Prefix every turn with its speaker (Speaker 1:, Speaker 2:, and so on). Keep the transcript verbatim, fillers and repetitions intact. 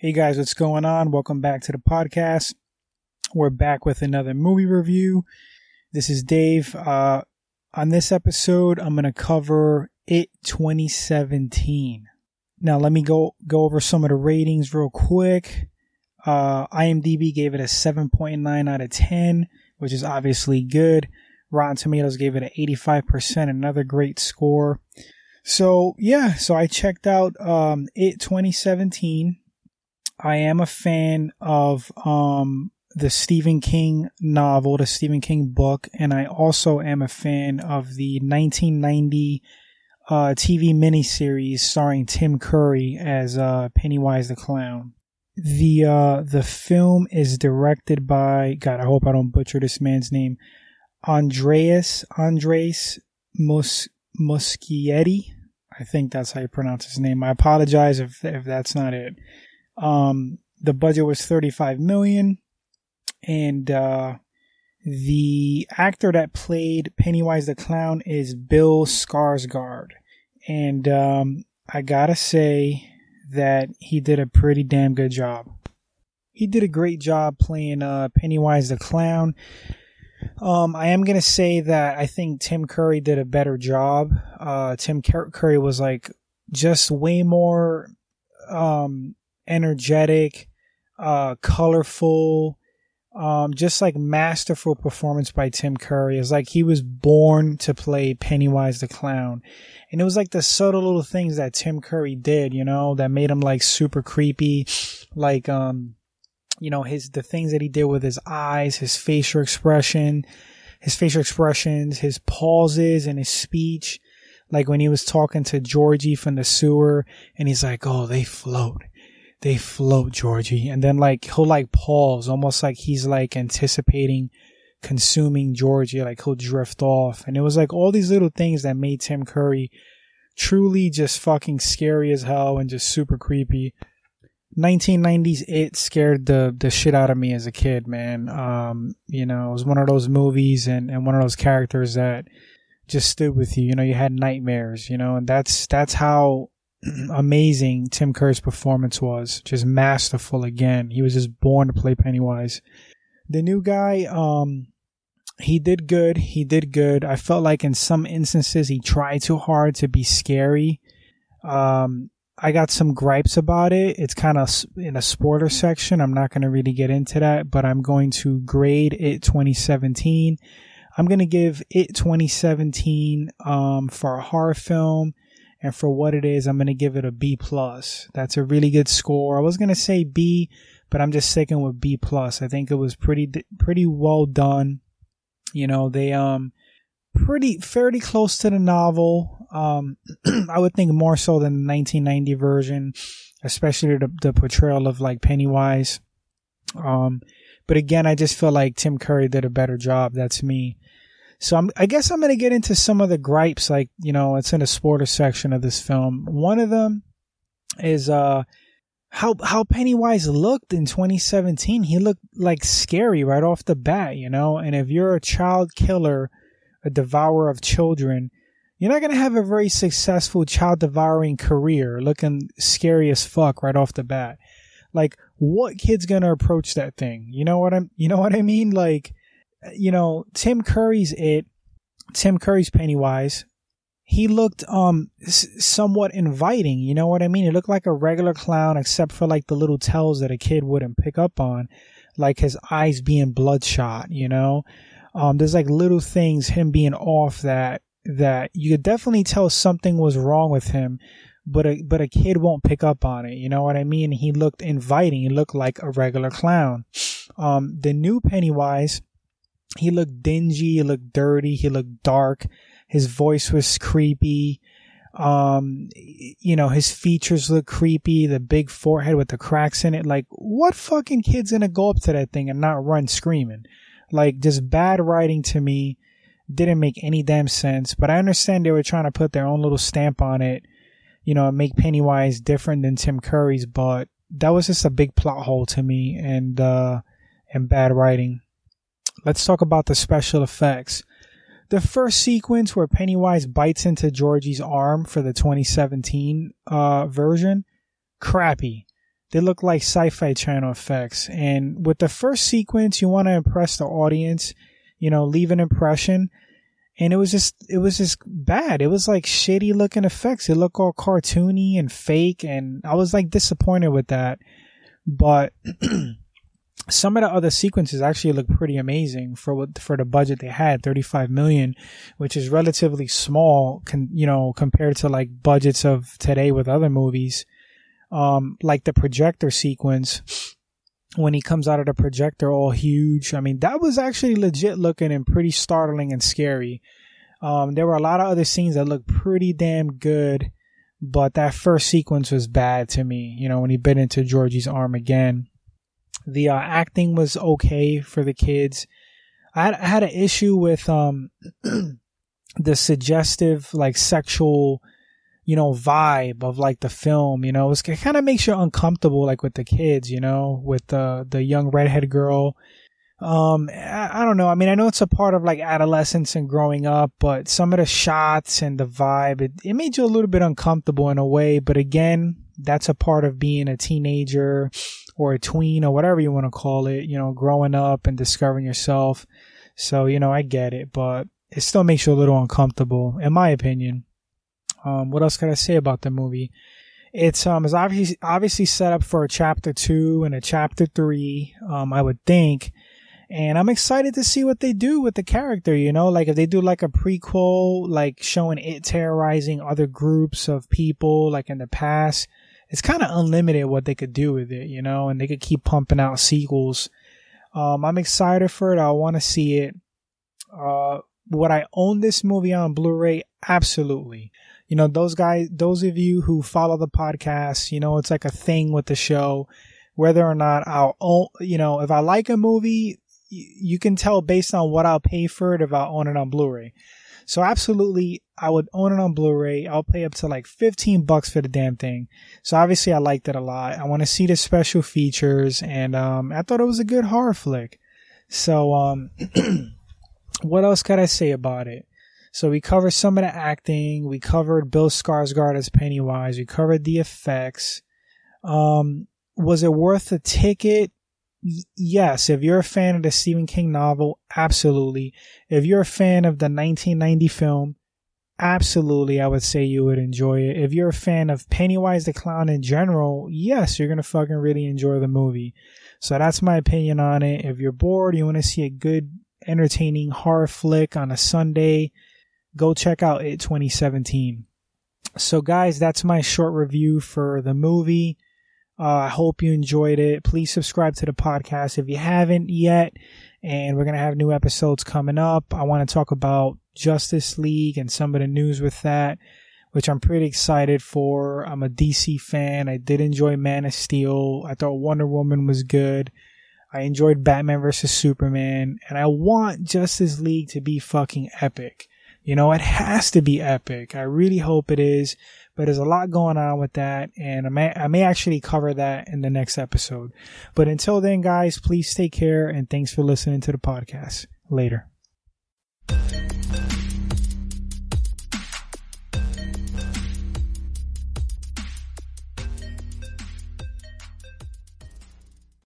Speaker 1: Hey guys, what's going on? Welcome back to the podcast. We're back with another movie review. This is Dave. Uh, on this episode, I'm going to cover It twenty seventeen. Now, let me go, go over some of the ratings real quick. Uh, IMDb gave it a seven point nine out of ten, which is obviously good. Rotten Tomatoes gave it an eighty-five percent, another great score. So, yeah, so I checked out um, It twenty seventeen. I am a fan of um, the Stephen King novel, the Stephen King book, and I also am a fan of the nineteen ninety uh, T V miniseries starring Tim Curry as uh, Pennywise the Clown. The uh, the film is directed by, God, I hope I don't butcher this man's name, Andreas Andres Mus- Muschietti. I think that's how you pronounce his name. I apologize if if that's not it. Um, the budget was thirty-five million dollars, and uh, the actor that played Pennywise the Clown is Bill Skarsgård. And um, I gotta say that he did a pretty damn good job. He did a great job playing uh, Pennywise the Clown. Um, I am going to say that I think Tim Curry did a better job. Uh, Tim Cur- Curry was like just way more um, energetic, uh, colorful, um, just like masterful performance by Tim Curry. It's like he was born to play Pennywise the Clown. And it was like the subtle little things that Tim Curry did, you know, that made him like super creepy. Like, um, you know, his, the things that he did with his eyes, his facial expression, his facial expressions, his pauses and his speech. Like when he was talking to Georgie from the sewer and he's like, oh, they float. They float, Georgie. And then like, he'll like pause, almost like he's like anticipating consuming Georgie, like he'll drift off. And it was like all these little things that made Tim Curry truly just fucking scary as hell and just super creepy. nineteen nineties It scared the the shit out of me as a kid, man. Um, you know, it was one of those movies and, and one of those characters that just stood with you. You know, you had nightmares, you know, and that's that's how amazing Tim Curry's performance was. Just masterful again. He was just born to play Pennywise. The new guy, um, he did good. He did good. I felt like in some instances he tried too hard to be scary. Um, I got some gripes about it. It's kind of in a spoiler section. I'm not going to really get into that, but I'm going to grade It twenty seventeen. I'm going to give It twenty seventeen um, for a horror film, and for what it is, I'm going to give it a B plus. That's a really good score. I was going to say B, but I'm just sticking with B plus. I think it was pretty pretty well done. You know, they um pretty fairly close to the novel. Um, I would think more so than the nineteen ninety version, especially the, the portrayal of like Pennywise. Um, but again, I just feel like Tim Curry did a better job. That's me. So I'm, I guess I'm going to get into some of the gripes. Like, you know, it's in the spoiler section of this film. One of them is uh how how Pennywise looked in twenty seventeen. He looked like scary right off the bat, you know. And if you're a child killer, a devourer of children, you're not going to have a very successful child devouring career looking scary as fuck right off the bat. Like, what kid's going to approach that thing? You know what I'm, you know what I mean? Like, you know, Tim Curry's it, Tim Curry's Pennywise. He looked, um, s- somewhat inviting. You know what I mean? He looked like a regular clown, except for like the little tells that a kid wouldn't pick up on, like his eyes being bloodshot, you know? Um, there's like little things, him being off that, that you could definitely tell something was wrong with him, but a, but a kid won't pick up on it. You know what I mean? He looked inviting. He looked like a regular clown. Um, the new Pennywise, he looked dingy. He looked dirty. He looked dark. His voice was creepy. Um, you know, his features look creepy. The big forehead with the cracks in it. Like, what fucking kid's gonna go up to that thing and not run screaming? Like, just bad writing to me. Didn't make any damn sense. But I understand they were trying to put their own little stamp on it, you know, and make Pennywise different than Tim Curry's. But that was just a big plot hole to me, and uh, and bad writing. Let's talk about the special effects. The first sequence where Pennywise bites into Georgie's arm for the twenty seventeen uh, version, crappy. they look like Sci-Fi Channel effects. And with the first sequence, you want to impress the audience, you know, leave an impression. And it was just, it was just bad. It was like shitty looking effects. It looked all cartoony and fake. And I was like disappointed with that. But some of the other sequences actually look pretty amazing for what, for the budget they had, thirty-five million, which is relatively small, con, you know, compared to like budgets of today with other movies. Um, like the projector sequence, when he comes out of the projector all huge. I mean, that was actually legit looking and pretty startling and scary. Um, there were a lot of other scenes that looked pretty damn good, but that first sequence was bad to me, you know, when he bit into Georgie's arm again. The uh, acting was okay for the kids. I had, I had an issue with um, the suggestive, like, sexual, you know, vibe of like the film, you know. It kind of makes you uncomfortable, like with the kids, you know, with the the young redhead girl. Um, I, I don't know. I mean, I know it's a part of like adolescence and growing up, but some of the shots and the vibe, it, it made you a little bit uncomfortable in a way. But again, that's a part of being a teenager or a tween or whatever you want to call it, you know, growing up and discovering yourself. So, you know, I get it, but it still makes you a little uncomfortable, in my opinion. Um, what else can I say about the movie? It's um, it's obviously obviously set up for a chapter two and a chapter three. Um, I would think, and I'm excited to see what they do with the character. You know, like if they do like a prequel, like showing it terrorizing other groups of people, like in the past. It's kind of unlimited what they could do with it, you know, and they could keep pumping out sequels. Um, I'm excited for it. I want to see it. Uh, would I own this movie on Blu-ray? Absolutely. You know, those guys, those of you who follow the podcast, you know, it's like a thing with the show, whether or not I'll own, you know, if I like a movie, you can tell based on what I'll pay for it if I own it on Blu-ray. So absolutely, I would own it on Blu-ray. I'll pay up to like fifteen bucks for the damn thing. So obviously I liked it a lot. I want to see the special features, and um, I thought it was a good horror flick. So um, what else could I say about it? So we covered some of the acting. We covered Bill Skarsgård as Pennywise. We covered the effects. Um, was it worth a ticket? Y- yes. If you're a fan of the Stephen King novel, absolutely. If you're a fan of the nineteen ninety film, absolutely, I would say you would enjoy it. If you're a fan of Pennywise the Clown in general, yes, you're going to fucking really enjoy the movie. So that's my opinion on it. If you're bored, you want to see a good, entertaining horror flick on a Sunday, go check out It twenty seventeen. So guys, that's my short review for the movie. Uh, I hope you enjoyed it. Please subscribe to the podcast if you haven't yet. And we're going to have new episodes coming up. I want to talk about Justice League and some of the news with that, which I'm pretty excited for. I'm a D C fan. I did enjoy Man of Steel. I thought Wonder Woman was good. I enjoyed Batman versus Superman. And I want Justice League to be fucking epic. You know, it has to be epic. I really hope it is. But there's a lot going on with that, and I may, I may actually cover that in the next episode. But until then, guys, please take care, and thanks for listening to the podcast. Later.